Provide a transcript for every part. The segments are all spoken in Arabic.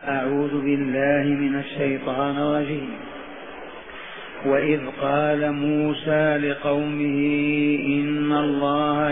أعوذ بالله من الشيطان الرجيم. وإذ قال موسى لقومه إن الله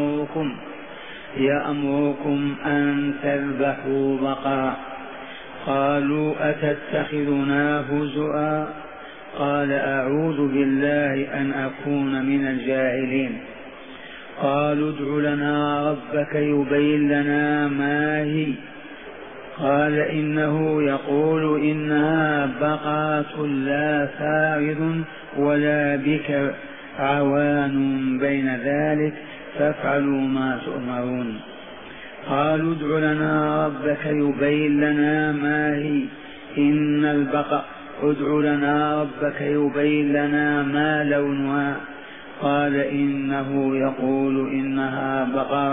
يأمركم أن تذبحوا بقرة. قالوا أتتخذنا هزؤا؟ قال أعوذ بالله أن أكون من الجاهلين. قالوا ادع لنا ربك يبين لنا ما هي. قال إنه يقول إنها بقرة لا فارض ولا بكر عوان بين ذلك فافعلوا ما تؤمرون. قالوا ادع لنا ربك يبين لنا ما هي. ادع لنا ربك يبين لنا ما لونها. قال إنه يقول إنها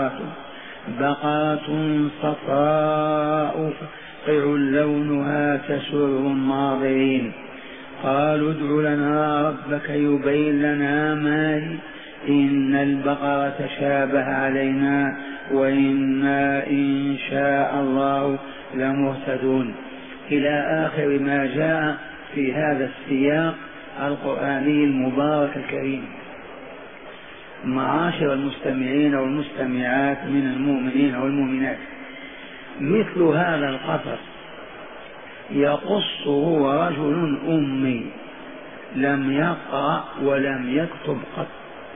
بقرة صفراء فاقع لونها تسر الناظرين. قالوا ادع لنا ربك يبين لنا ما هي. إن البقرة شابه علينا وإنا إن شاء الله لمهتدون، إلى آخر ما جاء في هذا السياق القرآني المبارك الكريم. معاشر المستمعين والمستمعات من المؤمنين والمؤمنات، مثل هذا القصص يقصه رجل أمي لم يقرأ ولم يكتب قط،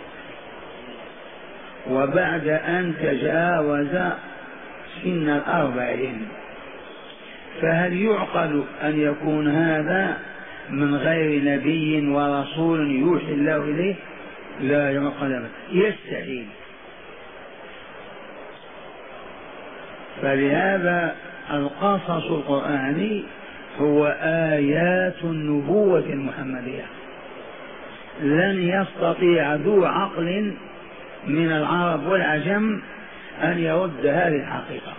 وبعد أن تجاوز سن 40. فهل يعقل أن يكون هذا من غير نبي ورسول يوحي الله إليه؟ لا يعقل، يستحيل. فلهذا القصص القرآني هو آيات النبوة المحمدية. لن يستطيع ذو عقل من العرب والعجم أن يرد هذه الحقيقة.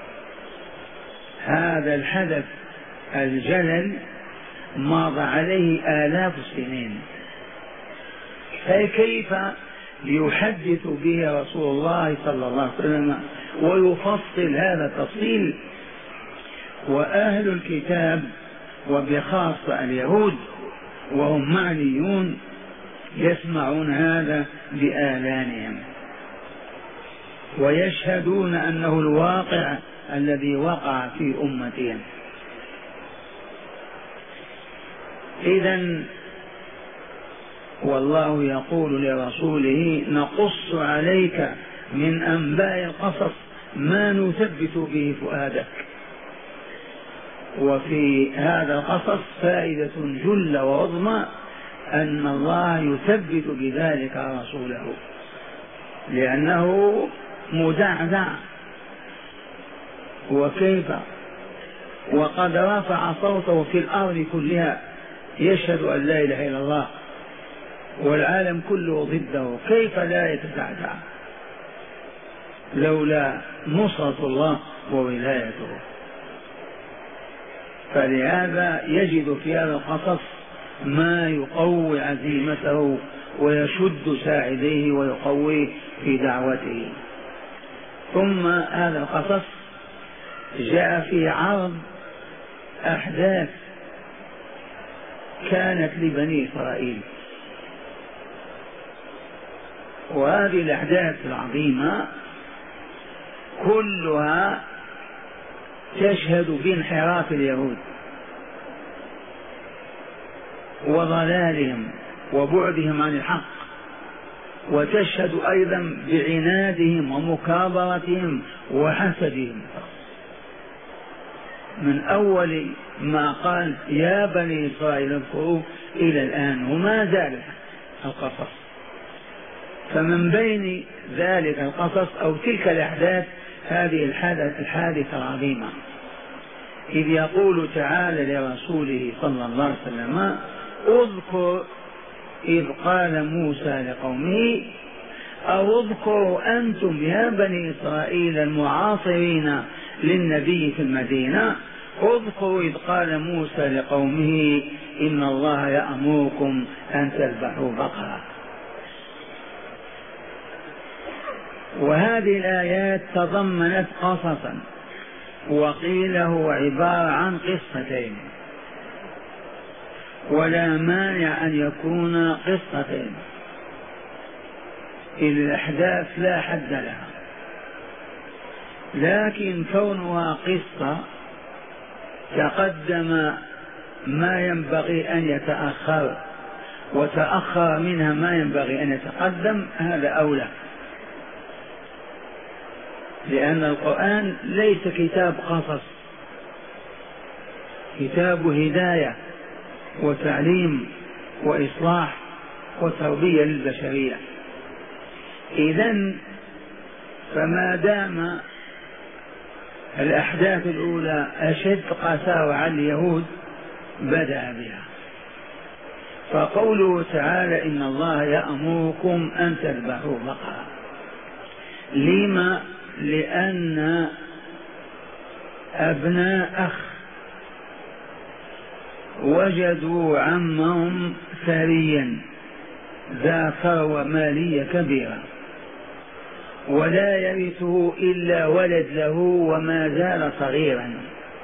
هذا الحدث الجلل مضى عليه آلاف السنين، فكيف يحدث به رسول الله صلى الله عليه وسلم ويفصل هذا التفصيل؟ وأهل الكتاب وبخاصة اليهود وهم معنيون يسمعون هذا بآذانهم ويشهدون أنه الواقع الذي وقع في أمتهم. إذن والله يقول لرسوله نقص عليك من أنباء القصص ما نثبت به فؤادك. وفي هذا القصص فائدة جلة وعظمى، أن الله يثبت بذلك رسوله، لأنه مدعدع. وكيف وقد رفع صوته في الأرض كلها يشهد أن لا إله إلا الله والعالم كله ضده، كيف لا يتدعدع لولا نصرة الله وولايته؟ فلهذا يجد في هذا القصص ما يقوي عزيمته ويشد ساعديه ويقويه في دعوته. ثم هذا القصص جاء في عرض أحداث كانت لبني إسرائيل، وهذه الأحداث العظيمة كلها تشهد بانحراف اليهود وضلالهم وبعدهم عن الحق، وتشهد أيضا بعنادهم ومكابرتهم وحسدهم. من أول ما قال يا بني إسرائيل اذكروا إلى الآن وما زال القصص. فمن بين ذلك القصص أو تلك الأحداث هذه الحادثة العظيمة، إذ يقول تعالى لرسوله صلى الله عليه وسلم اذكر إذ قال موسى لقومه، أو اذكروا أنتم يا بني إسرائيل المعاصرين للنبي في المدينة، اذكروا إذ قال موسى لقومه إن الله يأمركم أن تذبحوا بقرة. وهذه الآيات تضمنت قصصا وقيل هو عبارة عن قصتين، ولا مانع أن يكون قصتين إذ الأحداث لا حد لها، لكن كونها قصة تقدم ما ينبغي أن يتأخر وتأخر منها ما ينبغي أن يتقدم، هذا أولى، لأن القرآن ليس كتاب قصص، كتاب هداية وتعليم وإصلاح وتربية للبشرية. إذن فما دام الأحداث الأولى أشد قساوة على اليهود بدأ بها. فقوله تعالى إن الله يأمركم أن تذبحوا بقرة، لما؟ لأن أبناء أخ وجدوا عمهم ثريا ذا ثروة مالية كبيرة ولا يرثه إلا ولد له وما زال صغيرا،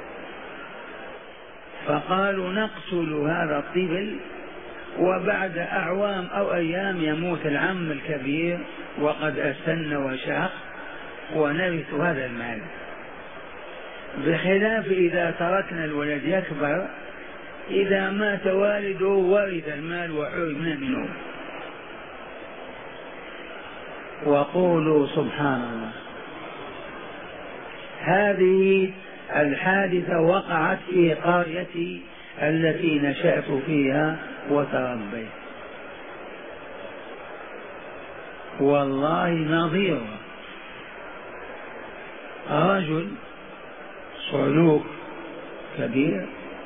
فقالوا نقتل هذا الطفل وبعد أعوام أو أيام يموت العم الكبير وقد أسن وشاق ونرث هذا المال، بخلاف إذا تركنا الولد يكبر، إذا مات والده ورث المال وحرمنا منه. وقولوا سبحان الله. هذه الحادثة وقعت في قريتي التي نشأت فيها وتربيت، والله نظير رجل صعلوك كبير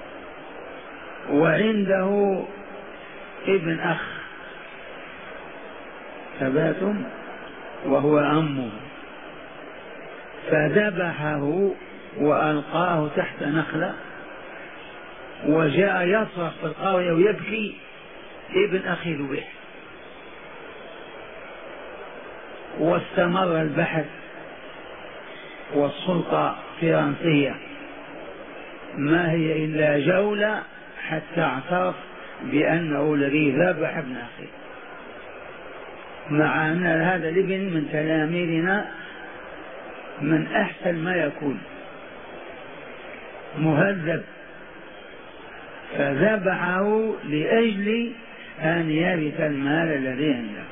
وعنده ابن أخ ثبات وهو عمه، فذبحه وألقاه تحت نخلة وجاء يصرخ في القرية ويبكي ابن أخي ذبح. واستمر البحث والسلطة فرنسية ما هي إلا جولة حتى اعترف بأنه الذي ذبح ابن أخي، مع أن هذا الابن من تلاميذنا من أحسن ما يكون مهذب، فذبحه لأجل أن يرث المال الذي عنده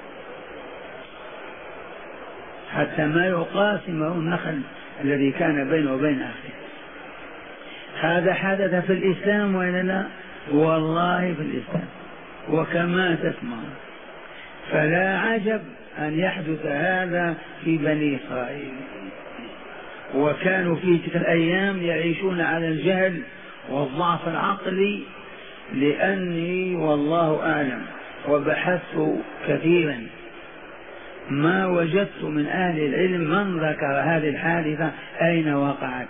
حتى ما يقاسمه النخل الذي كان بينه وبين أخيه. هذا حدث في الإسلام وإلا لا؟ والله في الإسلام وكما تسمع. فلا عجب أن يحدث هذا في بني إسرائيل، وكانوا في تلك الأيام يعيشون على الجهل والضعف العقلي، لأني والله أعلم وبحثت كثيرا ما وجدت من أهل العلم من ذكر هذه الحادثة أين وقعت.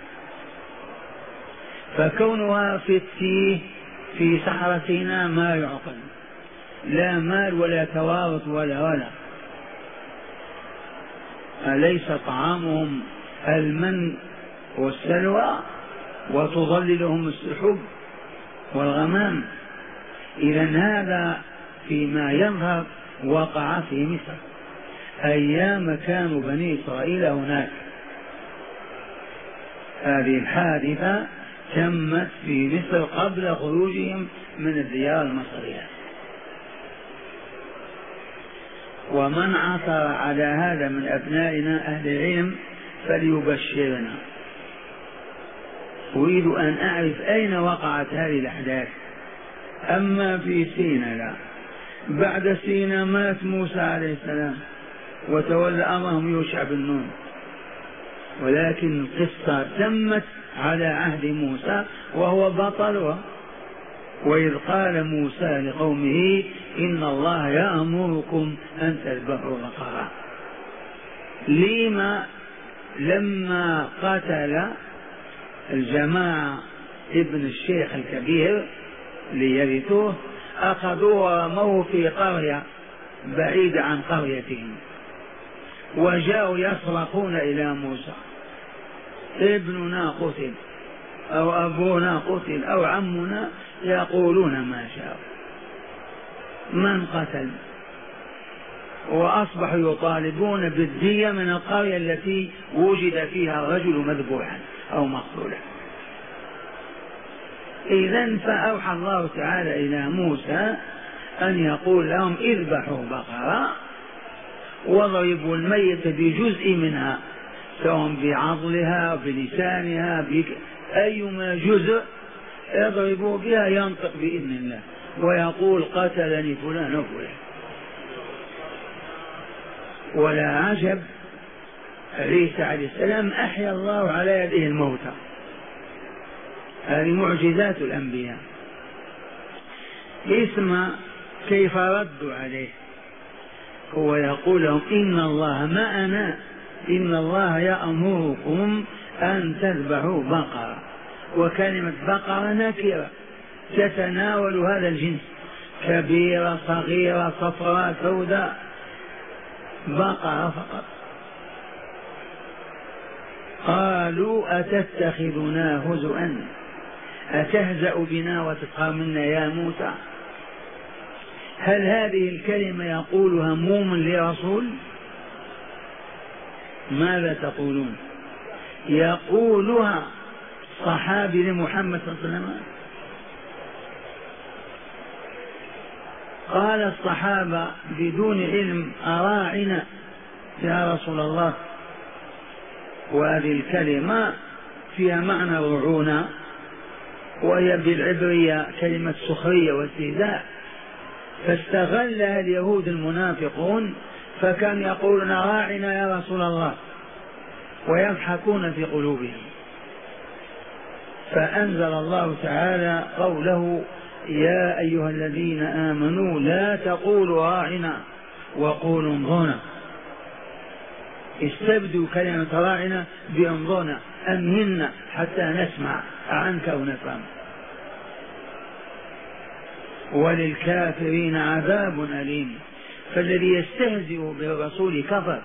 فكونها في التيه في صحراء سيناء ما يعقل، لا مال ولا توارث ولا أليس طعامهم المن والسلوى وتظللهم السحب والغمام؟ إذن هذا فيما يظهر وقع في مصر أيام كانوا بني إسرائيل هناك. هذه الحادثة تمت في مصر قبل خروجهم من الديار المصرية. ومن عثر على هذا من أبنائنا أهل العلم فليبشرنا. أريد أن أعرف أين وقعت هذه الأحداث. أما في سيناء لا، بعد سيناء مات موسى عليه السلام وتولى أمرهم يوشع بن نون، ولكن القصة تمت على عهد موسى وهو بطلها. وإذ قال موسى لقومه إن الله يأمركم أن تذبحوا بقرة، لما قتل الجماعة ابن الشيخ الكبير ليرثوه أخذوه ورموه في قرية بعيدة عن قريتهم، وجاءوا يصرخون إلى موسى ابننا قتل أو أبونا قتل أو عمنا، يقولون ما شاء من قتل، وأصبحوا يطالبون بالدية من القرية التي وجد فيها الرجل مذبوحا أو مقتولا. إذن فأوحى الله تعالى إلى موسى أن يقول لهم اذبحوا بقرة وضربوا الميت بجزء منها، سواء بعضلها بلسانها أيما جزء اضربوا بها ينطق بإذن الله ويقول قتلني فلان وفلان. ولا عجب عيسى عليه السلام أحيا الله على يده الموتى، هذه معجزات الأنبياء. اسمع كيف ردوا عليه، هو يقول لهم إن الله معنا، إن الله يأمركم أن تذبحوا بقرة، وكلمة بقرة نكرة تتناول هذا الجنس، كبيرة صغيرة صفراء سوداء، بقرة فقط. قالوا أتتخذنا هزؤا أتهزأ بنا وتسخر منا يا موسى؟ هل هذه الكلمة يقولها مؤمن لرسول؟ ماذا تقولون؟ يقولها صحابي لمحمد صلى الله عليه وسلم. قال الصحابة بدون علم أراعنا يا رسول الله، وهذه الكلمة فيها معنى رعونة، وهي بالعبرية كلمة سخرية واستهزاء، فاستغلها اليهود المنافقون، فكان يقولون راعنا يا رسول الله ويضحكون في قلوبهم. فأنزل الله تعالى قوله يا أيها الذين آمنوا لا تقولوا راعنا وقولوا انظرنا، استبدوا كلمة راعنا بانظرنا، أمهلنا حتى نسمع عنك ونفهم. وللكافرين عذاب أليم، فالذي يستهزئ بالرسول كفر.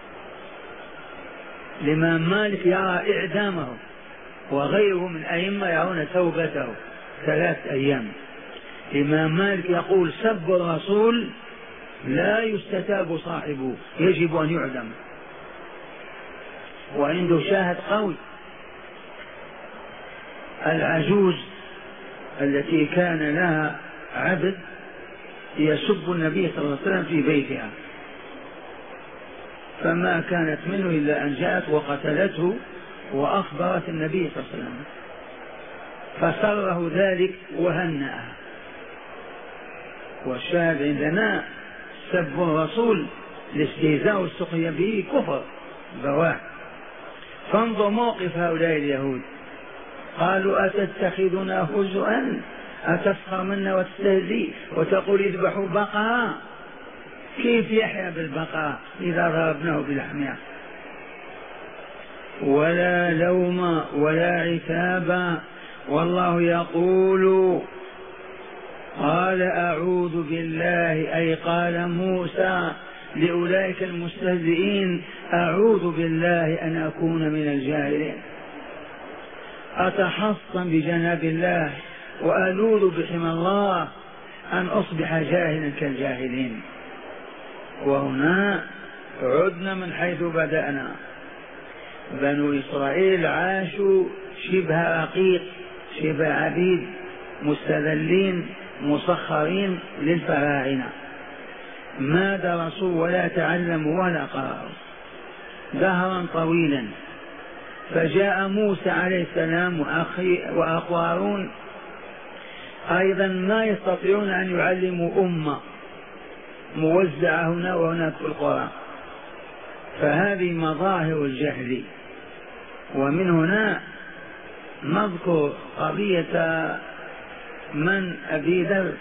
الإمام مالك يرى إعدامه، وغيره من أئمة يرون توبته 3 أيام. الإمام مالك يقول سب الرسول لا يستتاب صاحبه، يجب أن يعدم، وعنده شاهد قوي. العجوز التي كان لها عبد يسب النبي صلى الله عليه وسلم في بيتها، فما كانت منه إلا أن جاءت وقتلته وأخبرت النبي صلى الله عليه وسلم، فسره ذلك وهنأها. والشاهد عندنا سب الرسول الاستهزاء والسخرية به كفر بواح. فانظر موقف هؤلاء اليهود، قالوا أتتخذنا هزؤا أتسخر منا وتستهزئ وتقول اذبحوا بقرة؟ كيف يحيا بالبقرة إذا ضربناه بلحمها؟ ولا لوم ولا عتاب، والله يقول قال أعوذ بالله، أي قال موسى لأولئك المستهزئين أعوذ بالله أن أكون من الجاهلين، أتحصن بجناب الله وألوذ بحمى الله أن أصبح جاهلا كالجاهلين. وهنا عدنا من حيث بدأنا. بنو إسرائيل عاشوا شبه رقيق، شبه عبيد، مستذلين مسخرين للفراعنة، ما درسوا ولا تعلموا ولا قرأوا دهرا طويلا. فجاء موسى عليه السلام وأخو هارون أيضا ما يستطيعون أن يعلموا أمة موزعة هنا وهناك في القرى، فهذه مظاهر الجهل. ومن هنا نذكر قضية من أبي ذر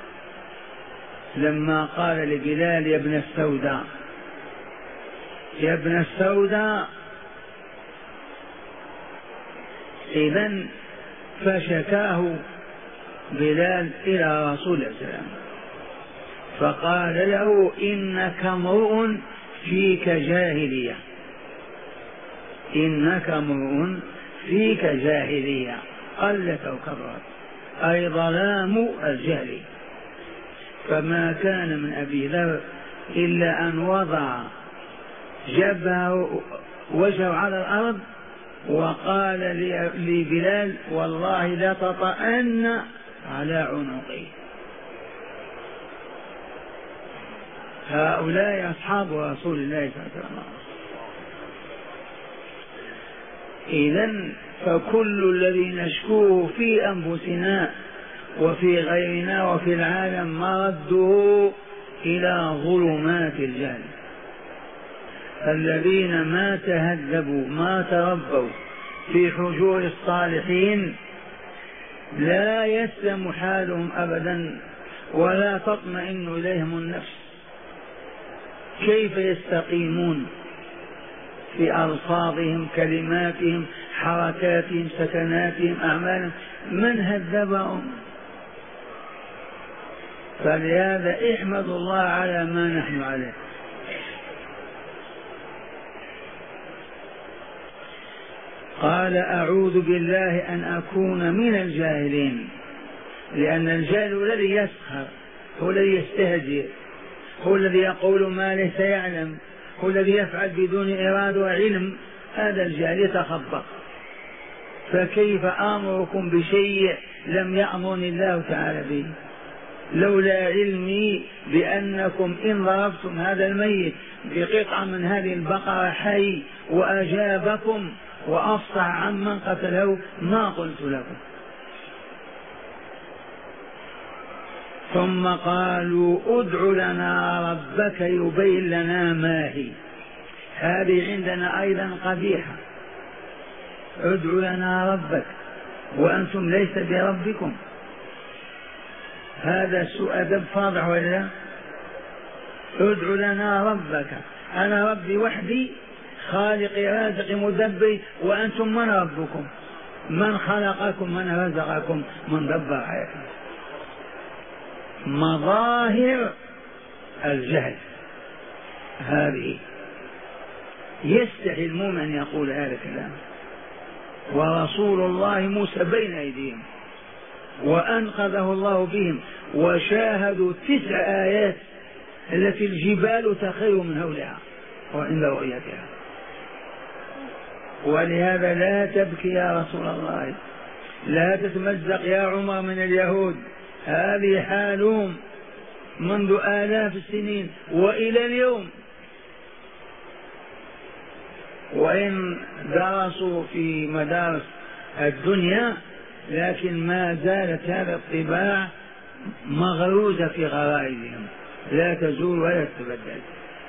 لما قال لبلال يا ابن السوداء يا ابن السوداء، إذن فشكاه بلال إلى رسول الله صلى الله عليه وسلم، فقال له إنك امرؤ فيك جاهلية، إنك امرؤ فيك جاهلية قلت أو كبرت، أي ظلام الجهل. فما كان من أبي ذر إلا أن وضع جبهه وجهه على الأرض وقال لبلال والله لا تطأن على عنقي. هؤلاء أصحاب رسول الله صلى الله عليه وسلم. إذن فكل الذي نشكوه في أنفسنا وفي غيرنا وفي العالم مرده إلى ظلمات الجهل. الذين ما تهذبوا ما تربوا في حجور الصالحين لا يسلم حالهم أبدا ولا تطمئن إليهم النفس. كيف يستقيمون في ألفاظهم كلماتهم حركاتهم سكناتهم أعمالهم؟ من هذبهم؟ فلهذا احمد الله على ما نحن عليه. قال أعوذ بالله أن أكون من الجاهلين، لأن الجاهل هو الذي يسخر، هو الذي يستهزئ، هو الذي يقول ما ليس يعلم، هو الذي يفعل بدون إرادة وعلم. هذا الجاهل يتخبط. فكيف آمركم بشيء لم يأمرني الله تعالى به؟ لولا علمي بأنكم إن ضربتم هذا الميت بقطعة من هذه البقرة حي وأجابكم وأفصح عمن قتله ما قلت لكم. ثم قالوا ادع لنا ربك يبين لنا ما هي. هذه عندنا أيضا قبيحة. ادع لنا ربك وأنتم ليس بربكم. هذا سوء أدب فاضح ولا لا؟ ادع لنا ربك، أنا ربي وحدي خالق رازق مدبر، وأنتم من ربكم؟ من خلقكم؟ من رزقكم؟ من دبر حياتكم؟ مظاهر الجهل هذه. يستحي المؤمن أن يقول هذا الكلام. ورسول الله موسى بين أيديهم وأنقذه الله بهم، وشاهدوا 9 آيات التي الجبال تخير من هولها وعند رؤيتها. ولهذا لا تبكي يا رسول الله، لا تتمزق يا عمر من اليهود. هذه حالهم منذ آلاف السنين وإلى اليوم. وإن درسوا في مدارس الدنيا لكن ما زالت هذا الطباع مغروزة في غرائزهم لا تزول ولا تتبدل.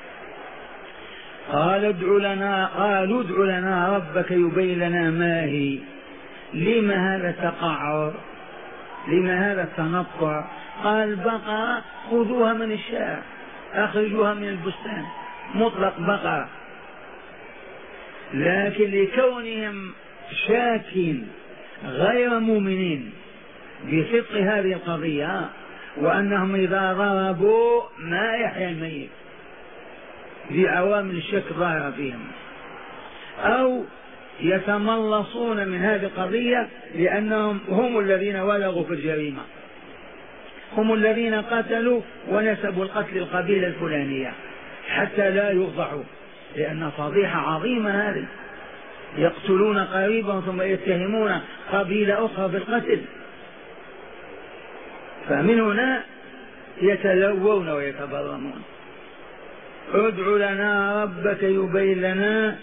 قالوا ادع لنا ربك يبين لنا ما هي. لما هذا التقعر؟ لما هذا التنطع؟ قال بقرة خذوها من الشارع، أخرجوها من البستان، مطلق بقرة. لكن لكونهم شاكين غير مؤمنين بصدق هذه القضية وأنهم إذا ضربوا ما يحيا الميت بعوامل الشك ظاهرة فيهم، أو يتملصون من هذه القضية لأنهم هم الذين ولغوا في الجريمة، هم الذين قتلوا ونسبوا القتل القبيلة الفلانية حتى لا يفضحوا، لأن فضيحة عظيمة هذه. يقتلون قريبا ثم يتهمون قبيلة أخرى بالقتل. فمن هنا يتلوون ويتبرمون. ادع لنا ربك يبين لنا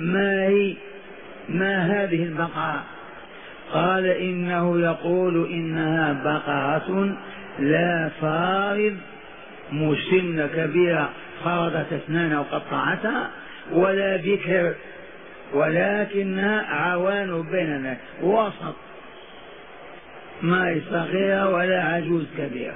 ما هذه البقرة. قال إنه يقول إنها بقرة لا فارض مسن كبيرة فرضت أسنانها وقطعتها، ولا بكر ولكنها عوان بيننا وسط، ما صغيرة ولا عجوز كبيرة،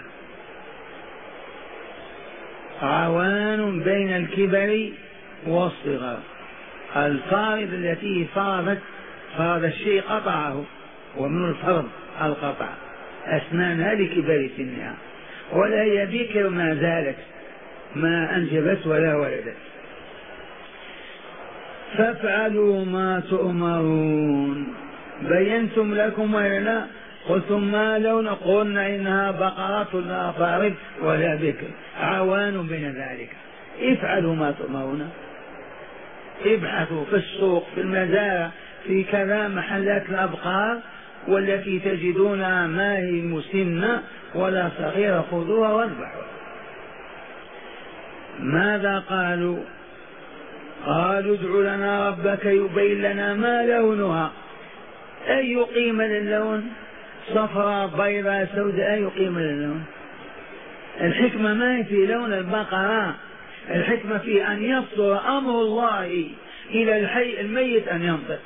عوان بين الكبر والصغر. الفارض التي فرض الشيء قطعه، ومن الفرض القطع أسنانها لكبر سنها، ولا هي بكر ما زالت ما أنجبت ولا ولدت. فافعلوا ما تؤمرون. بينتم لكم ولا قلتم ما لون؟ قلنا إنها بقرة لا فارض ولا بكر عوان بين ذلك. افعلوا ما تؤمرون، ابحثوا في السوق في المزارع في كذا محلات الأبقار والتي تجدونها ما هي مسنة ولا صغيرة خذوها واذبحوا. ماذا قالوا؟ قالوا ادع لنا ربك يبين لنا ما لونها. أي قيمة للون؟ صفراء بيضاء سوداء، أي قيمة للون؟ الحكمة ما في لون البقرة، الحكمة في أن يصدر أمر الله إلى الحي الميت أن ينطق.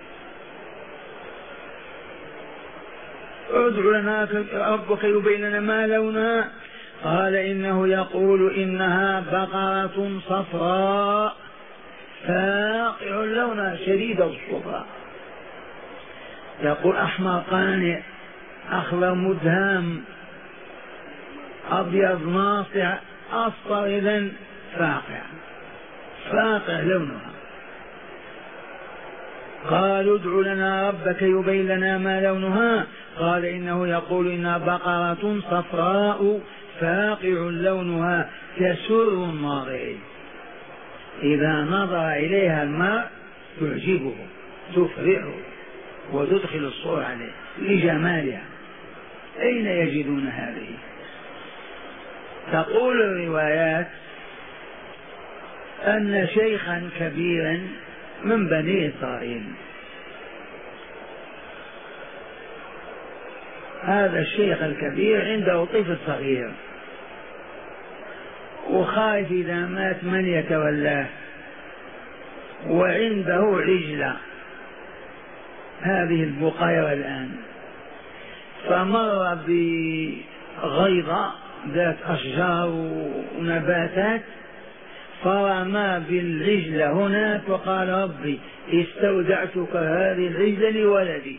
ادع لنا ربك يبين لنا ما لونها. قال إنه يقول إنها بقرة صفراء فاقع لونها شديد الصفراء. يقول أحمر قانع، أخضر مدهام، أبيض ناصع، أصفر إذن فاقع لونها. قالوا ادع لنا ربك يبين لنا ما لونها. قال إنه يقول إنها بقرة صفراء فاقع لونها تسر الناظرين، إذا نظر إليها الماء تعجبه تفرحه وتدخل الصور عليه لجمالها. أين يجدون هذه؟ تقول الروايات أن شيخا كبيرا من بني إسرائيل، هذا الشيخ الكبير عنده طفل صغير وخايف إذا مات من يتولاه، وعنده عجلة هذه البقيرة الآن، فمر بغيضة ذات أشجار ونباتات فرمى بالعجلة هناك وقال ربي استودعتك هذه العجلة لولدي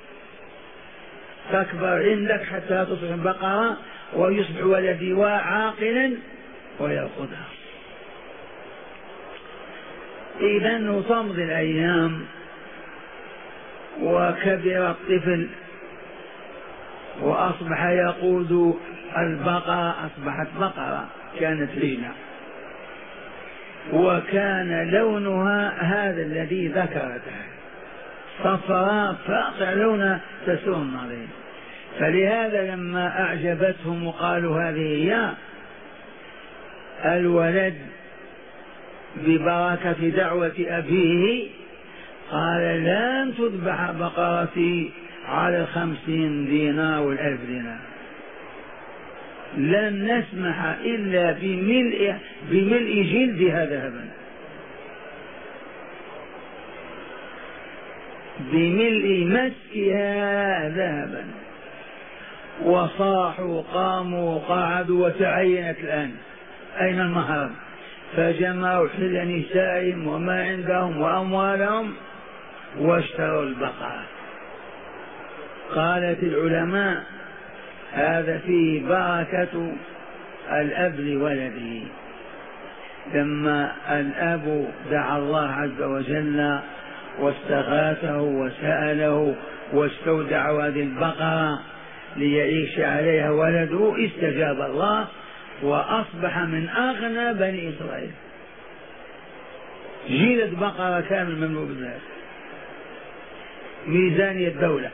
تكبر عندك حتى تصبح بقرة ويصبح ولدي عاقلا ويأخذها. إذا تمضي الأيام وكبر الطفل وأصبح يقود البقرة، أصبحت بقرة كانت رجلة، وكان لونها هذا الذي ذكرته صفراء فاقع لونها تسر النظير. فلهذا لما أعجبتهم وقالوا هذه هي الولد ببركة دعوة أبيه، قال لن تذبح بقرتي على 50 دينار والألف دينار، لن نسمح إلا بملء جلدها ذهبا، بملء مسكها ذهبا. وصاحوا قاموا وقعدوا وتعينت الآن أين المهر، فجمعوا حل نسائهم وما عندهم وأموالهم واشتروا البقرة. قالت العلماء هذا فيه بركة الأب لولده. لما الأب دعا الله عز وجل واستغاثه وسأله واستودع هذه البقرة ليعيش عليها ولده، استجاب الله وأصبح من أغنى بني إسرائيل. جيلة بقرة كامل مملوء بالذات، ميزانية الدولة.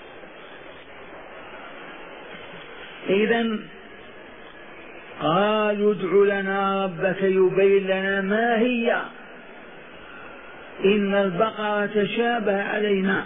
إذن قالوا ادع لنا ربك يبين لنا ما هي، إن البقرة تشابه علينا،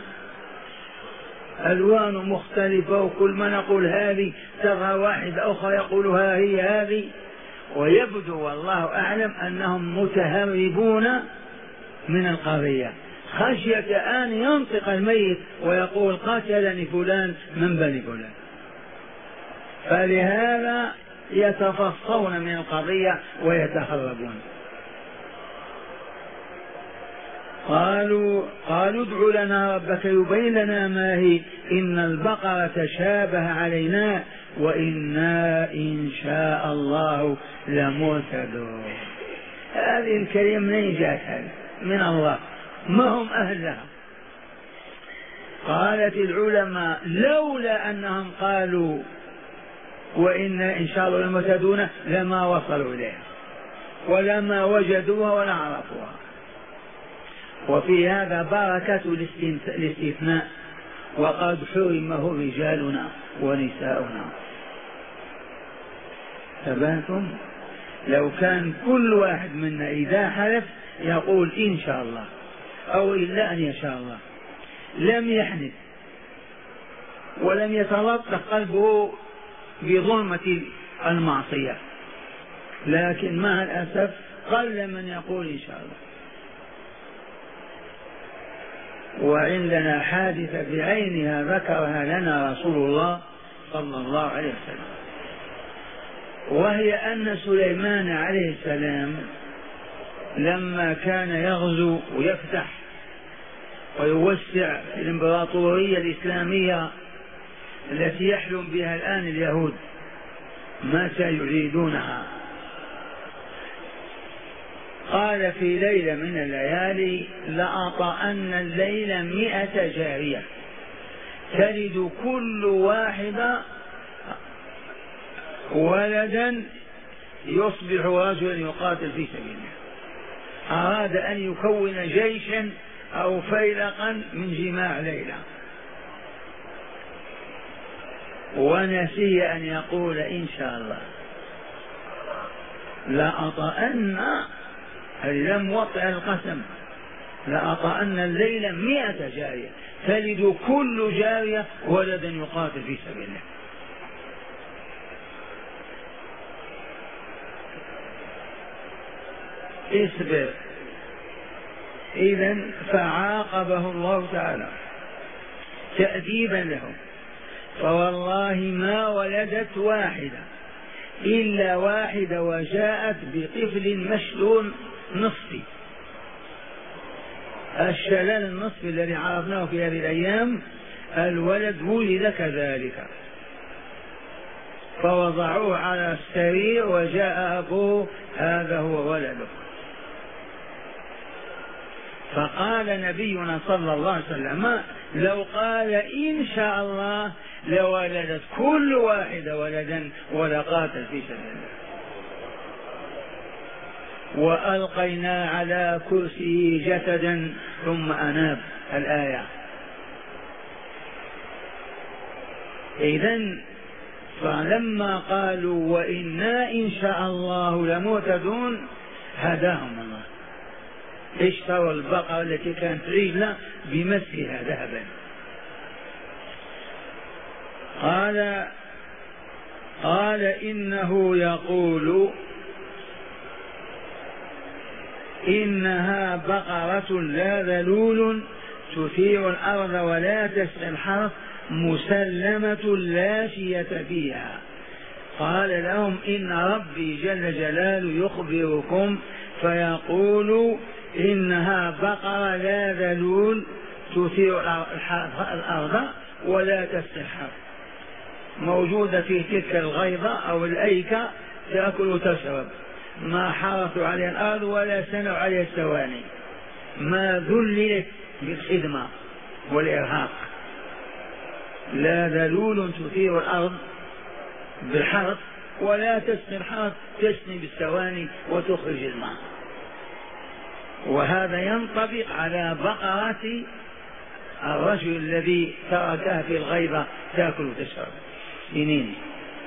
ألوان مختلفة وكل ما نقول هذه ترى واحد أخرى يقول ها هي هذه. ويبدو والله أعلم أنهم متهربون من القضية خشية أن ينطق الميت ويقول قتلني فلان من بني فلان، فلهذا يتفصون من القضية ويتهربون. قالوا ادع لنا ربك يبين لنا ما هي، إن البقرة تشابه علينا وإنا إن شاء الله لمهتدون. هذه الكلمة منين جاءت؟ من الله. ما هم أهل لها. قالت العلماء لولا أنهم قالوا وإنا إن شاء الله لمهتدون لما وصلوا إليها ولما وجدوها ولا عرفوها. وفي هذا بركة الاستثناء، وقد حرمه رجالنا ونساؤنا. ثباتم لو كان كل واحد منا إذا حلف يقول إن شاء الله أو إلا أن يشاء الله، لم يحنث ولم يتلطخ قلبه بظلمة المعصية، لكن مع الأسف قل من يقول إن شاء الله. وعندنا حادثة بعينها ذكرها لنا رسول الله صلى الله عليه وسلم، وهي أن سليمان عليه السلام لما كان يغزو ويفتح ويوسع في الإمبراطورية الإسلامية التي يحلم بها الآن اليهود متى يريدونها، قال في ليلة من الليالي لأطأن الليل 100 جارية تلد كل واحدة ولدا يصبح رجلا يقاتل في سبيل الله. أراد أن يكون جيشا أو فيلقا من جماع ليلى، ونسي أن يقول إن شاء الله. لأطأن لم وطئ القسم، لأطأن الليل 100 جارية تلد كل جارية ولدا يقاتل في سبيل الله. اصبر. إذن فعاقبه الله تعالى تأديبا لهم، فوالله ما ولدت واحدة إلا واحدة وجاءت بطفل مشلول نصفي. الشلال النصفي الذي عرفناه في هذه الأيام الولد ولد كذلك، فوضعوه على السرير وجاء أبوه هذا هو ولده. فقال نبينا صلى الله عليه وسلم لو قال إن شاء الله لولدت كل واحدة ولدا ولقاتل في سبيل الله. وألقينا على كرسيه جسدا ثم أناب، الآية. إذن فلما قالوا وإنا إن شاء الله لمهتدون هداهم الله، اشتروا البقرة التي كانت عجلة بمسها ذهبا. قال إنه يقول إنها بقرة لا ذلول تثير الأرض ولا تسقي الحرث مسلمة لا شية فيها. قال لهم إن ربي جل جلاله يخبركم فيقول إنها بقرة لا ذلول تثير الأرض ولا تسقي الحرث، موجودة في تلك الغيضة أو الأيكة تأكل وتشرب، ما حرثوا عليها الأرض ولا سنوا عليها السواني، ما ذللت بالخدمة والإرهاق. لا ذلول تثير الأرض بالحرث ولا تسقي الحرث، تسقي بالسواني وتخرج الماء. وهذا ينطبق على بقرة الرجل الذي تركها في الغيبة تأكل وتشرب سنين،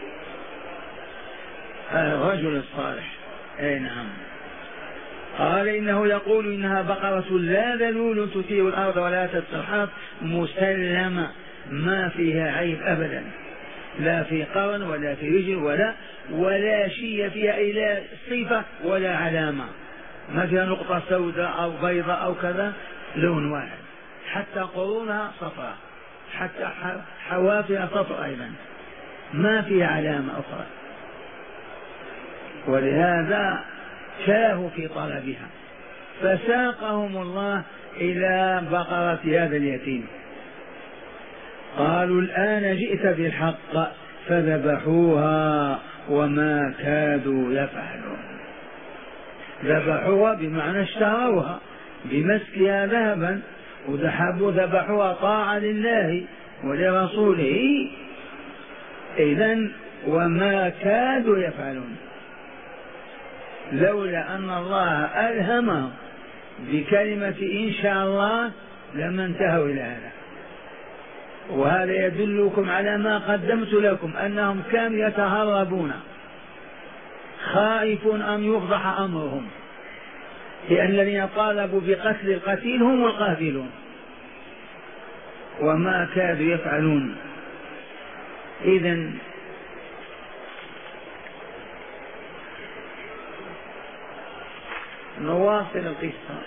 الرجل الصالح. أي نعم. قال إنه يقول إنها بقرة لا ذلول تثير الأرض ولا تسقي الحرث مسلمة، ما فيها عيب أبدا، لا في قرن ولا في رجل ولا شيء فيها إلا صفة ولا علامة، ما فيها نقطة سوداء أو بيضاء أو كذا، لون واحد، حتى قرونها صفراء، حتى حوافها صفراء أيضا، ما فيها علامة أخرى. ولهذا شاهوا في طلبها فساقهم الله إلى بقرة هذا اليتيم. قالوا الآن جئت بالحق فذبحوها وما كادوا يفعلون. ذبحوها بمعنى اشتروها، بمسكها ذهبا وذبحوها طاعة لله ولرسوله، إذن وما كادوا يفعلون لولا أن الله ألهمهم بكلمة إن شاء الله لما انتهوا إلى هذا. وهذا يدلكم على ما قدمت لكم أنهم كانوا يتهربون، خائف أن يفضح أمرهم، لأن الذين طالبوا بقتل القتيل هم القاتلون، وما كادوا يفعلون. إذن نواصل القصة،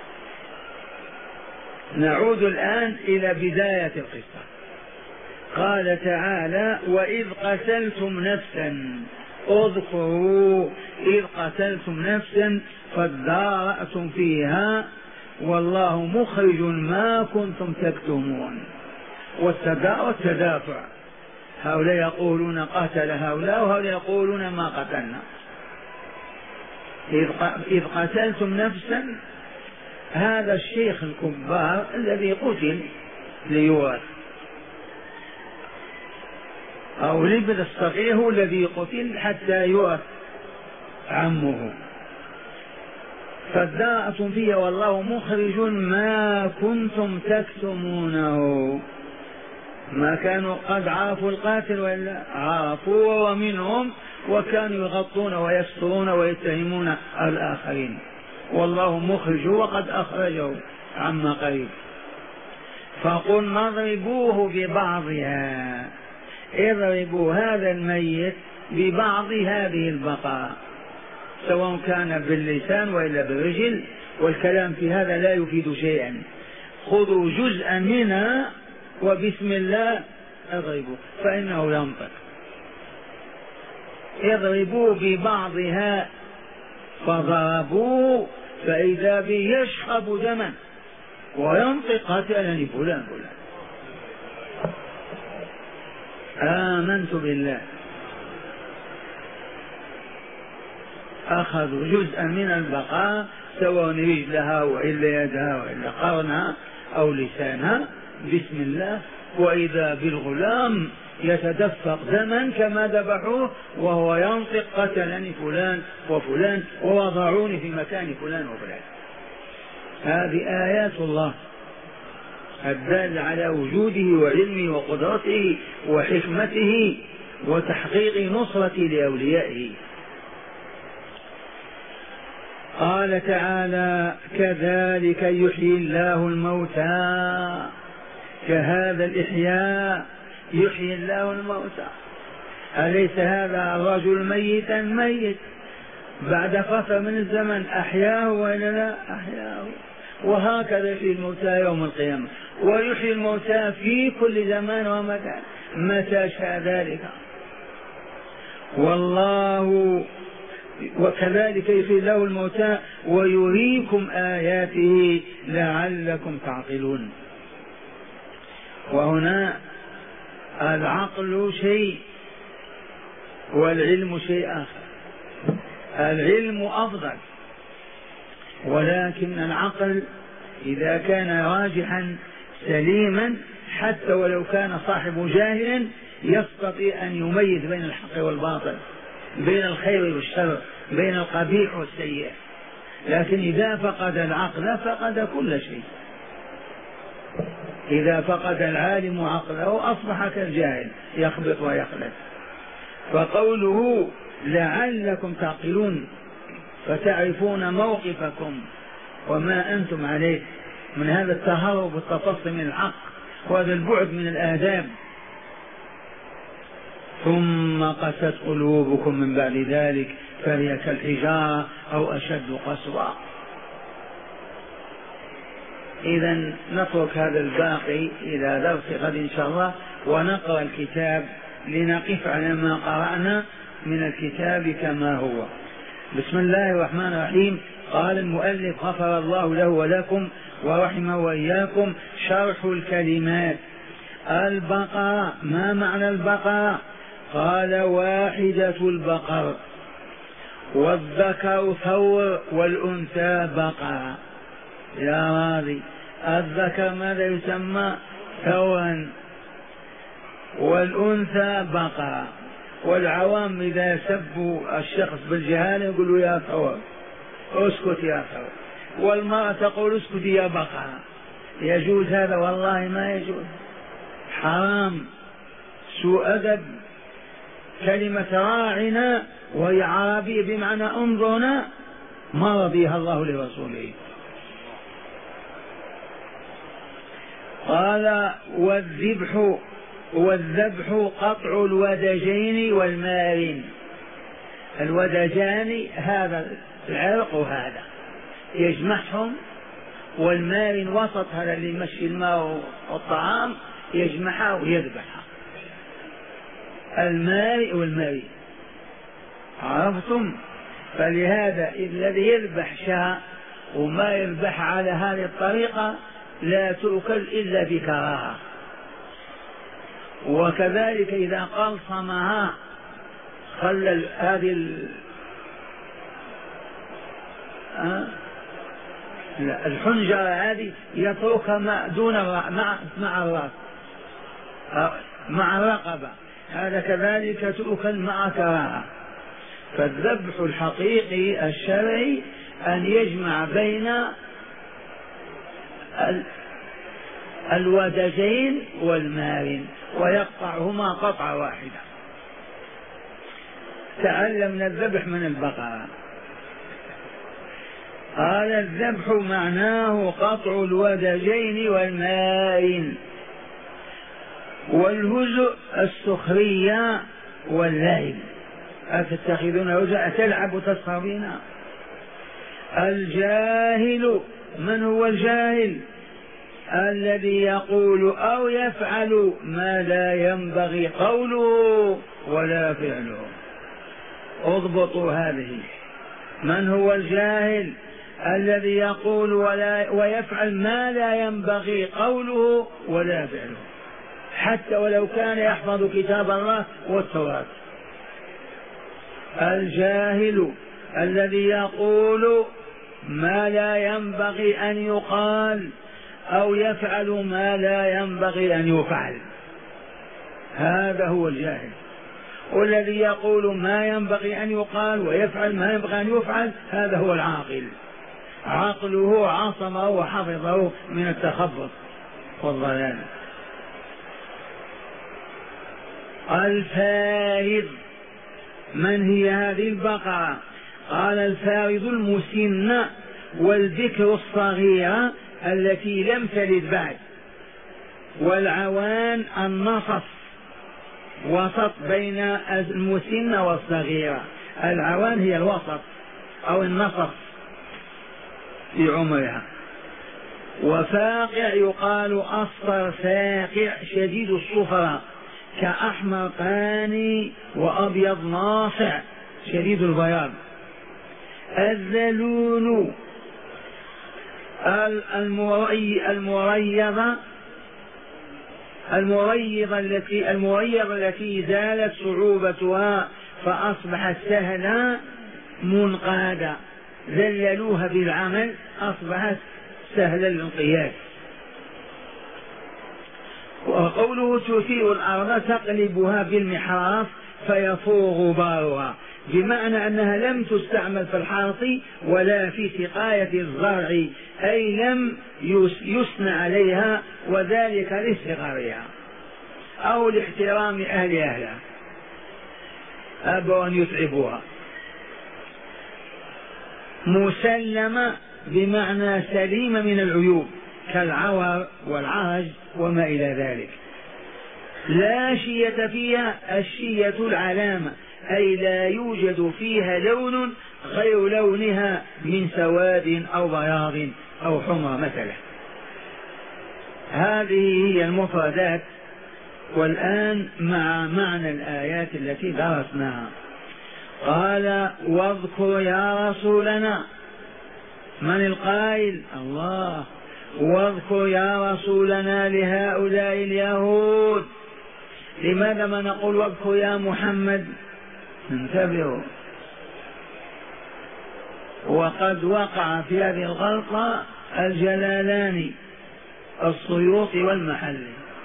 نعود الآن إلى بداية القصة. قال تعالى: وإذ قتلتم نفسا، اذكروا إذ قتلتم نفسا فادارأتم فيها والله مخرج ما كنتم تكتمون. والتدافع، هؤلاء يقولون قتل هؤلاء وهؤلاء يقولون ما قتلنا. إذ قتلتم نفسا، هذا الشيخ الكبار الذي قتل ليورث، أو الابن الصغير هو الذي قتل حتى يورث عمه. فادارأتم فيها والله مخرج ما كنتم تكتمونه. ما كانوا قد عرفوا القاتل ولا عرفوا ومنهم، وكانوا يغطون ويسترون ويتهمون الآخرين، والله مخرج وقد أخرجه عما قريب. فقلنا اضربوه ببعضها، اضربوا هذا الميت ببعض هذه البقرة، سواء كان باللسان وإلا بالرجل، والكلام في هذا لا يفيد شيئا. خذوا جزءا منها وبسم الله اضربوا فإنه ينطق. اضربوا ببعضها، فضربوا فإذا به يشخب دما وينطق قتلني فلان فلان. آمنت بالله. أخذوا جزءا من البقاء، سواء رجلها وإلا يدها وإلا قرنها أو لسانها، بسم الله، وإذا بالغلام يتدفق دما كما ذبحوه وهو ينطق قتلني فلان وفلان ووضعوني في مكان فلان وفلان. هذه آيات الله الدالة على وجوده وعلمه وقدرته وحكمته وتحقيق نصرته لأوليائه. قال تعالى: كذلك يحيي الله الموتى. كهذا الإحياء يحيي الله الموتى. أليس هذا الرجل ميتا ميت بعد فترة من الزمن أحياه وإلا لا؟ أحياه. وهكذا يحيي الموتى يوم القيامة، ويحيي الموتى في كل زمان ومكان متى شاء ذلك. والله وكذلك يحيي الله الموتى ويريكم آياته لعلكم تعقلون. وهنا العقل شيء والعلم شيء آخر. العلم أفضل، ولكن العقل إذا كان راجحا سليما حتى ولو كان صاحب جاهلا يستطيع أن يميز بين الحق والباطل، بين الخير والشر، بين القبيح والسيء. لكن إذا فقد العقل فقد كل شيء. إذا فقد العالم عقله أصبح كالجاهل يخبط ويخلط. فقوله لعلكم تعقلون، فتعرفون موقفكم وما أنتم عليه من هذا التهرب والتفصي من الحق وهذا البعد من الآداب. ثم قست قلوبكم من بعد ذلك فهي كالحجارة أو أشد قسوة. إذا نترك هذا الباقي إلى درس غد إن شاء الله، ونقرأ الكتاب لنقف على ما قرأنا من الكتاب كما هو. بسم الله الرحمن الرحيم. قال المؤلف غفر الله له ولكم ورحمه وإياكم. شرح الكلمات. البقرة، ما معنى البقرة؟ قال واحدة البقر، والذكر ثور والأنثى بقرة. يا راضي. الذكر ماذا يسمى؟ ثورا، والأنثى بقرة. والعوام إذا سبوا الشخص بالجهالة يقولوا يا ثور، اسكت يا ثور. والمرأة تقول اسكت يا بقرة. يجوز هذا؟ والله ما يجوز، حرام، سوء أدب. كلمة راعنا وهي عربية بمعنى انظرنا ما رضيها الله لرسوله. قال والذبح قطع الودجين والمارين. الودجان هذا العرق وهذا يجمعهم، والمارين وسط هذا اللي يمشي الماء والطعام يجمعها ويذبحها. الماري والماري، عرفتم؟ فلهذا الذي يذبح شاء وما يذبح على هذه الطريقة لا تؤكل إلا بكراهة. وكذلك إذا قلصمها خلى هذه الحنجرة هذه يتركها دون مع الرأس مع الرقبة، هذا كذلك تؤكل مع كراهة. فالذبح الحقيقي الشرعي أن يجمع بين الودجين والمارين ويقطعهما قطعة واحدة. تعلمنا الذبح من البقرة. قال الذبح معناه قطع الودجين والمارين. والهزء السخرية واللعب، أتتخذون هزءا تلعب وتسخر بنا. الجاهل، من هو الجاهل؟ الذي يقول أو يفعل ما لا ينبغي قوله ولا فعله. اضبطوا هذه. من هو الجاهل؟ الذي يقول ويفعل ما لا ينبغي قوله ولا فعله، حتى ولو كان يحفظ كتاب الله والتوراة. الجاهل الذي يقول ما لا ينبغي أن يقال أو يفعل ما لا ينبغي أن يفعل، هذا هو الجاهل. والذي يقول ما ينبغي أن يقال ويفعل ما ينبغي أن يفعل هذا هو العاقل، عقله عصمه وحفظه من التخبط والضلال. الفارض، من هي هذه البقرة؟ قال الفارض المسن والذكر الصغيرة التي لم تلد بعد. والعوان النصف، وسط بين المسن والصغيرة. العوان هي الوسط أو النصف في عمرها. وفاقع يقال أصفر فاقع شديد الصفرة، كأحمر قاني وأبيض ناصع شديد البياض. الذلول المريضة التي زالت صعوبتها فأصبحت سهلة منقادة، ذللوها بالعمل أصبحت سهل الانقياد. وقوله تثير الأرض تقلبها بالمحراث فيفور غبارها، بمعنى أنها لم تستعمل في الحرث ولا في سقاية الزرع، أي لم يثنى عليها، وذلك لاصطغارها أو لاحترام أهلها، أبوا أن يتعبوها. مسلمة بمعنى سليمة من العيوب كالعور والعرج وما إلى ذلك. لا شية فيها، الشية العلامة، أي لا يوجد فيها لون غير لونها من سواد أو بياض أو حمرة مثلا. هذه هي المفردات. والآن مع معنى الآيات التي درسناها. قال واذكر يا رسولنا، من القائل؟ الله. واذكر يا رسولنا لهؤلاء اليهود. لماذا ما نقول واذكر يا محمد؟ انتبهوا، وقد وقع في هذه الغلطة الجلالان السيوطي والمحلي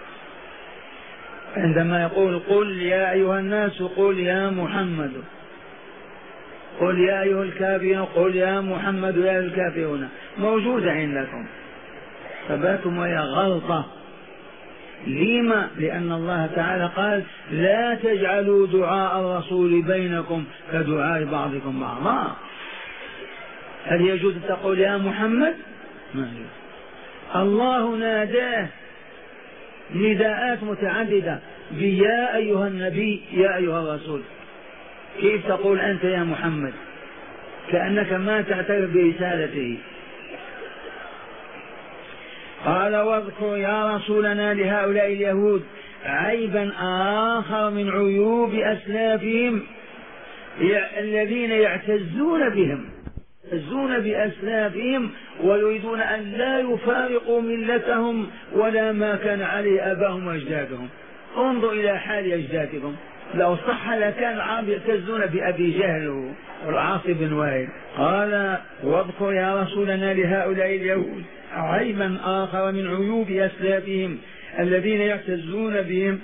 عندما يقول قل يا أيها الناس قل يا محمد، قل يا أيها الكافرون قل يا محمد يا الكافرون، موجودة عندكم، فباتم وهي غلطة. لما؟ لأن الله تعالى قال لا تجعلوا دعاء الرسول بينكم كدعاء بعضكم بعضا. هل يجوز تقول يا محمد؟ ما يجوز. الله ناداه نداءات متعددة بيا أيها النبي يا أيها الرسول، كيف تقول أنت يا محمد كأنك ما تعترف برسالته؟ قال واذكر يا رسولنا لهؤلاء اليهود عيبا آخر من عيوب أسلافهم الذين يعتزون بهم، يعتزون بأسلافهم ويريدون أن لا يفارقوا ملتهم ولا ما كان عليه آباهم وأجدادهم. انظر إلى حال أجدادهم، لو صح لكان العرب يعتزون بأبي جهل والعاص بن وائل. قال واذكر يا رسولنا لهؤلاء اليهود عيبا آخر من عيوب أسلافهم الذين يعتزون بهم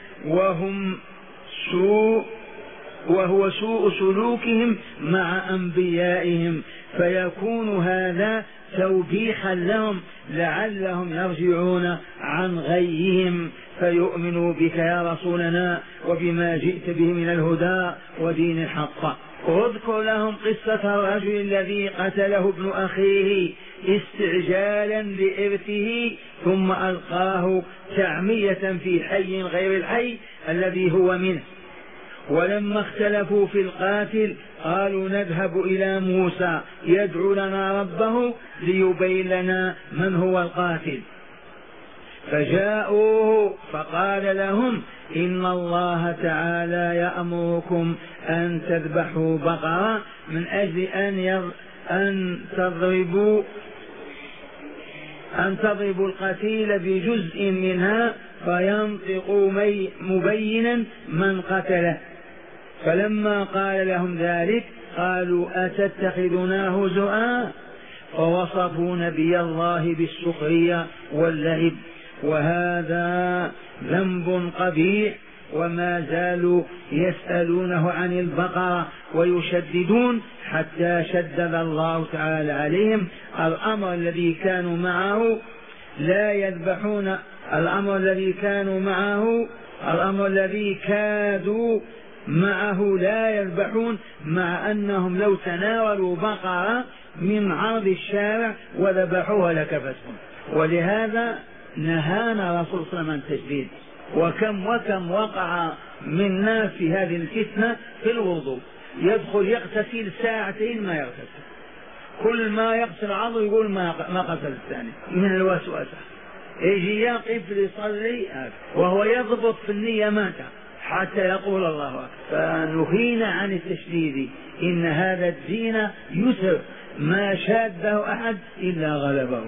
وهو سوء سلوكهم مع أنبيائهم، فيكون هذا توبيخا لهم لعلهم يرجعون عن غيهم فيؤمنوا بك يا رسولنا وبما جئت به من الهدى ودين الحق. واذكر لهم قصة الرجل الذي قتله ابن أخيه استعجالا لإرثه ثم ألقاه تعمية في حي غير الحي الذي هو منه، ولما اختلفوا في القاتل قالوا نذهب إلى موسى يدعو لنا ربه ليبين لنا من هو القاتل، فجاءوه فقال لهم إن الله تعالى يأمركم أن تذبحوا بقرة من أجل أن تضربوا القتيل بجزء منها فينطق مبينا من قتله. فلما قال لهم ذلك قالوا أتتخذنا هزؤا، فوصفوا نبي الله بالسخرية واللعب، وهذا ذنب قبيح. وما زالوا يسألونه عن البقرة ويشددون حتى شدد الله تعالى عليهم الأمر الذي كانوا معه لا يذبحون، الأمر الذي كادوا معه لا يذبحون، مع أنهم لو تناولوا بقرة من عرض الشارع وذبحوها لكفتهم. ولهذا نهانا رسول صلى الله عليه وسلم عن التشديد. وكم وقع من ناس في هذه الفتنة في الوضوء، يدخل يغتسل ساعتين ما يغتسل، كل ما يغسل عضو يقول ما غسل الثاني من الوسوسة، يجي يقف ليصلي وهو يضبط في النية مات حتى يقول الله أكبر. فنهينا عن التشديد، إن هذا الدين يسر ما شاده أحد إلا غلبه،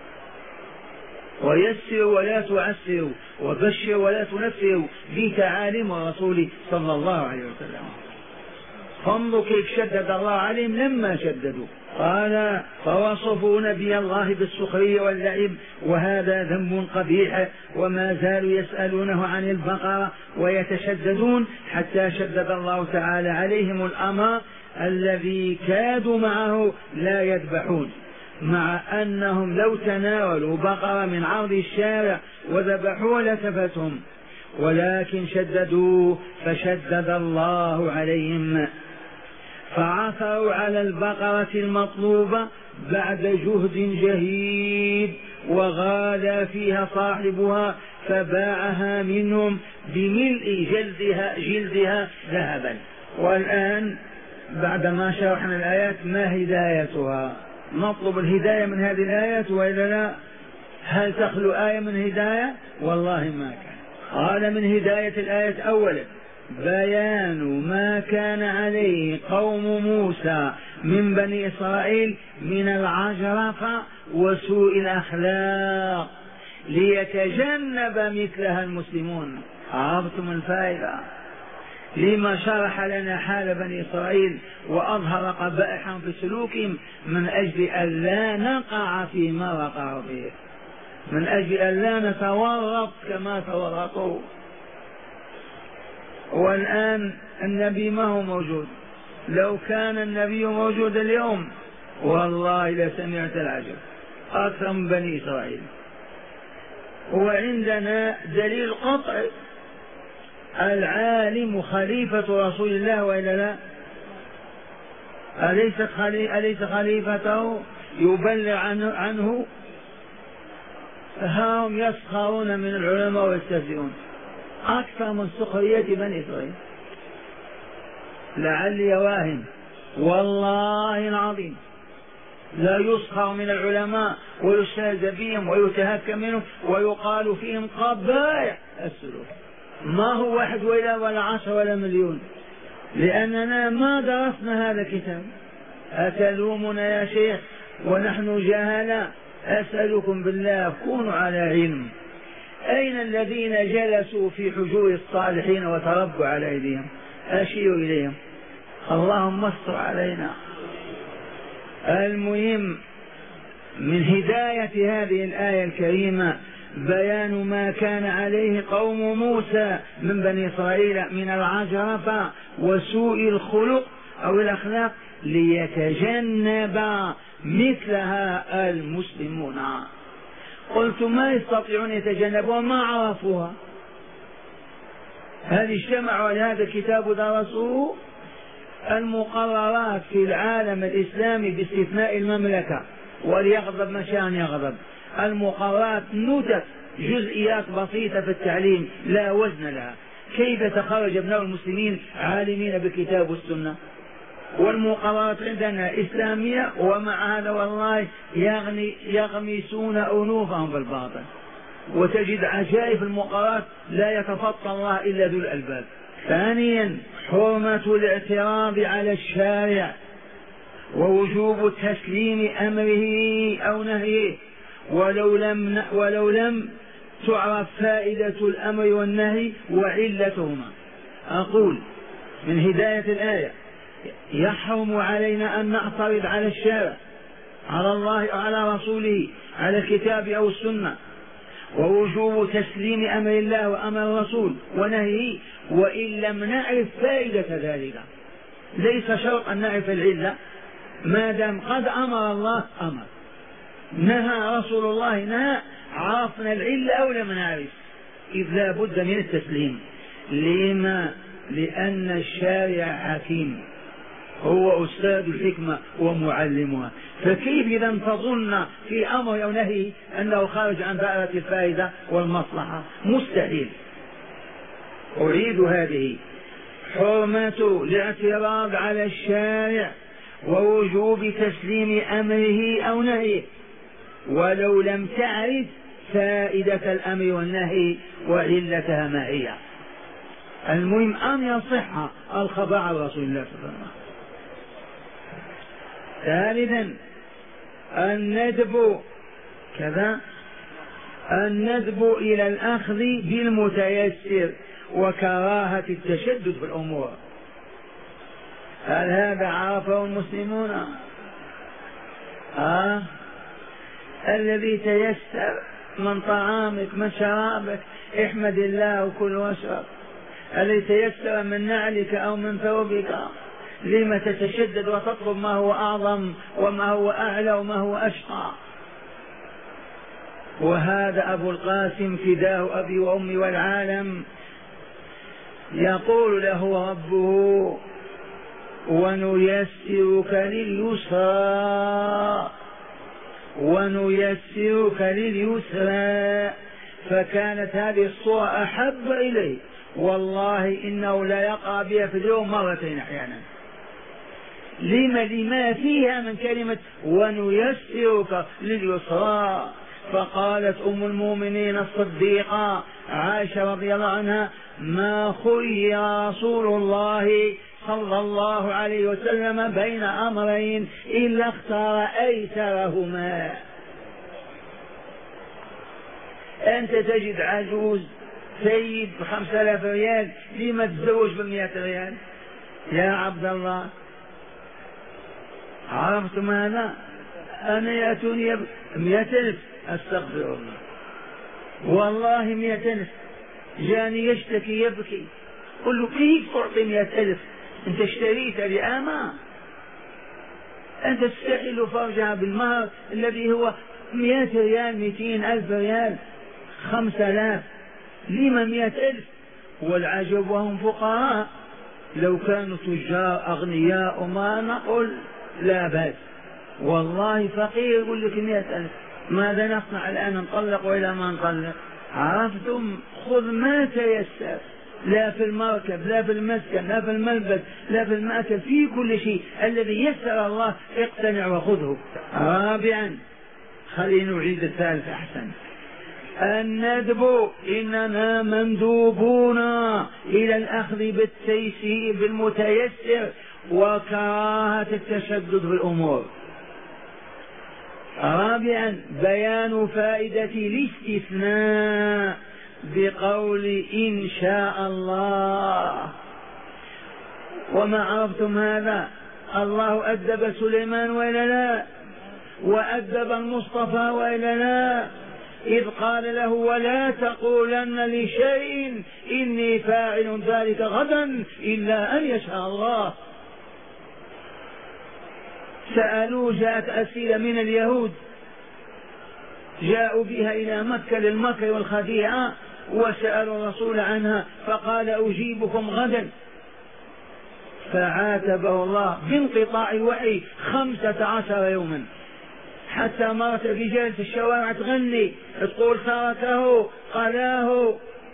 ويسر ولا تعسر وبشر ولا تنفر بتعاليم الرسول صلى الله عليه وسلم. فانظروا كيف شدد الله عليهم لما شددوا. قال فوصفوا نبي الله بالسخرية واللعب، وهذا ذنب قبيح. وما زالوا يسألونه عن البقرة ويتشددون حتى شدد الله تعالى عليهم الأمر الذي كادوا معه لا يذبحون، مع أنهم لو تناولوا بقرة من عرض الشارع وذبحوها لكفتهم، ولكن شددوا فشدد الله عليهم، فعثروا على البقرة المطلوبة بعد جهد جهيد، وغالى فيها صاحبها فباعها منهم بملء جلدها ذهبا. والآن بعدما شرحنا الآيات ما هدايتها؟ نطلب الهداية من هذه الآيات وإلا لا؟ هل تخلو آية من هداية؟ والله ما كان. قال من هداية الآية أولا بيان ما كان عليه قوم موسى من بني إسرائيل من العجرفة وسوء الأخلاق ليتجنب مثلها المسلمون. عرفتم الفائدة؟ لما شرح لنا حال بني إسرائيل وأظهر قبائحهم في سلوكهم من أجل أن لا نقع فيما وقعوا فيه، من أجل أن لا نتورط كما تورطوا. والآن النبي ما هو موجود، لو كان النبي موجود اليوم والله لسمعت العجب أكثر من بني إسرائيل. وعندنا دليل قطعي، العالم خليفة رسول الله وإلا لا؟ أليس خليفته يبلغ عنه؟ هم يسخرون من العلماء ويستهزئون أكثر من سخرية بني إسرائيل. لعلي واهم والله العظيم لا يسخر من العلماء ويستهزأ بهم ويتهكم منهم ويقال فيهم قبائح السلوك. ما هو واحد ولا 10 ولا مليون، لأننا ما درسنا هذا الكتاب. أتلومنا يا شيخ ونحن جهلاء؟ أسألكم بالله كونوا على علم. أين الذين جلسوا في حجور الصالحين وتربوا على أيديهم؟ أشيروا إليهم. اللهم استر علينا. المهم من هداية هذه الآية الكريمة بيان ما كان عليه قوم موسى من بني إسرائيل من العجرفة وسوء الخلق أو الأخلاق ليتجنب مثلها المسلمون. قلت ما يستطيعون يتجنبون، ما عرفوها. هل اجتمعوا على هذا الكتاب ودرسوه؟ المقررات في العالم الإسلامي باستثناء المملكة وليغضب من شاء يغضب، المقررات ندت جزئيات بسيطة في التعليم لا وزن لها. كيف تخرج ابناء المسلمين عالمين بالكتاب والسنة؟ والمقررات عندنا إسلامية، ومع هذا والله يغمسون أنوفهم بالباطل. وتجد عجائب المقررات لا يتفطن الله إلا ذو الألباب. ثانيا حرمة الاعتراض على الشارع ووجوب تسليم أمره أو نهيه ولو لم تعرف فائدة الأمر والنهي وعلتهما. أقول من هداية الآية يحرم علينا أن نعترض على الشارع، على الله أو على رسوله، على الكتاب أو السنة، ووجوب تسليم أمر الله وأمر الرسول ونهيه وإن لم نعرف فائدة ذلك. ليس شرط أن نعرف العلة، ما دام قد أمر الله أمر، نهى رسول الله نهى، عرفنا العلة أو لم نعرف، إذ لا بد من التسليم. لما؟ لأن الشارع حكيم، هو أستاذ الحكمة ومعلمها، فكيف إذا تظن في أمر أو نهي أنه خارج عن دائرة الفائدة والمصلحة؟ مستحيل. أريد هذه حرمة الاعتراض على الشارع ووجوب تسليم أمره أو نهيه ولو لم تعرف فائدة الأمر والنهي وعلتها ما هي. المهم أن يصح الخبر عن رسول الله صلى الله عليه وسلم. ثالثا الندب إلى الأخذ بالمتيسر وكراهة التشدد في الأمور. هل هذا عرفه المسلمون؟ الذي تيسر من طعامك من شرابك احمد الله وكل واشرب. الذي تيسر من نعلك أو من ثوبك لما تتشدد وتطلب ما هو أعظم وما هو أعلى وما هو أشقى؟ وهذا أبو القاسم فداه أبي وأمي والعالم يقول له ربه ونيسرك لليسرى ونيسرك لليسرى. فكانت هذه الصورة أحب إليه، والله إنه لا يقع بها في اليوم مرتين أحيانا. لما فيها من كلمة ونيسرك لليسرى. فقالت أم المؤمنين الصديقة عائشة رضي الله عنها ما خير رسول الله صلى الله عليه وسلم بين أمرين إلا اختار أيسرهما. أنت تجد عجوز سيد ب5000 ريال، لما تتزوج ب100 ريال يا عبد الله؟ عرفتم هذا؟ أنا يأتوني 100,000، أستغفر الله، والله 100,000. جاني يشتكي يبكي، قل له كيف تعطي 100,000؟ أنت اشتريت لآما، أنت تستحل فرجها بالمهر الذي هو 100 ريال، 200,000 ريال، 5,000، لما 100,000؟ والعجب وهم فقراء، لو كانوا تجار أغنياء ما نقول لا بأس، والله فقير يقول لك 100,000. ماذا نصنع الآن؟ نطلق وإلى ما نطلق؟ عرفتم؟ خذ ما تيسر، لا في المركب، لا في المسكن، لا في الملبس، لا في المأكل، في كل شيء الذي يسر الله اقتنع وخذه. رابعا، خلينا نعيد الثالث أحسن، الندب، إننا مندوبون إلى الأخذ بالتيسير بالمتيسر وكراهة التشدد في الأمور. رابعا، بيان فائدة الاستثناء بقول إن شاء الله. وما عرفتم هذا؟ الله أدب سليمان وإلا لا؟ وأدب المصطفى وإلا لا؟ إذ قال له ولا تقولن لشيء إني فاعل ذلك غدا إلا أن يشاء الله. سألوه، جاءت أسئلة من اليهود جاءوا بها إلى مكة للمكر والخديعة، وسألوا الرسول عنها فقال أجيبكم غدا، فعاتبه الله بانقطاع الوحي 15 يوما، حتى مرت الرجال في الشوارع تغني تقول تركه قلاه.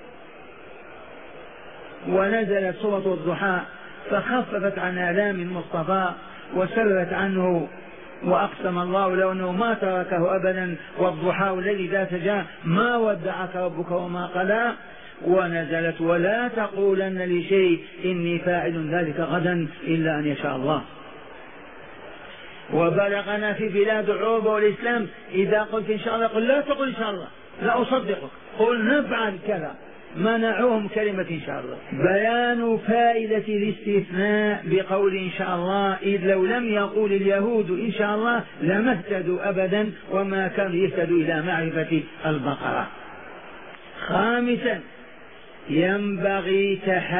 ونزلت سورة الضحى فخففت عن آلام المصطفى وسرت عنه، وأقسم الله لو أنه ما تركه أبدا، والضحى الذي ذا سجى ما ودعك ربك وما قلى. ونزلت ولا تقولن لشيء إني فاعل ذلك غدا إلا أن يشاء الله. وبلغنا في بلاد العروبة والإسلام إذا قلت إن شاء الله قل لا تقل إن شاء الله، لا أصدقك، قل نفعل كذا، منعوهم كلمة إن شاء الله. بيان فائدة الاستثناء بقول إن شاء الله، إذ لو لم يقول اليهود إن شاء الله لما اهتدوا أبدا وما كانوا يهتدوا إلى معرفة البقرة. خامسا، ينبغي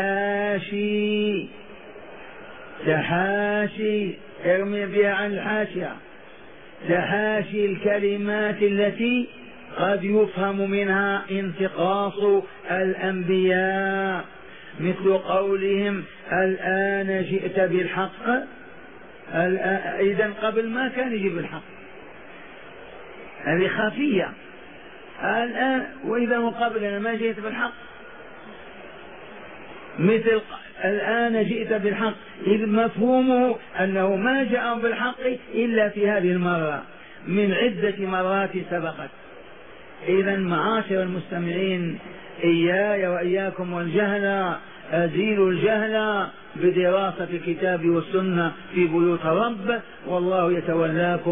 تحاشي ارمي بها عن الحاشية، تحاشي الكلمات التي قد يفهم منها انتقاص الأنبياء، مثل قولهم الآن جئت بالحق. إذن قبل ما كان يجيب الحق، هذه خفية. الآن وإذا قبل ما جئت بالحق، مثل الآن جئت بالحق، إذ مفهومه أنه ما جاء بالحق إلا في هذه المرة من عدة مرات سبقت. إذا معاشر المستمعين، إياي وإياكم والجهل، أزيلوا الجهل بدراسة الكتاب والسنة في بيوت الرب، والله يتولاكم.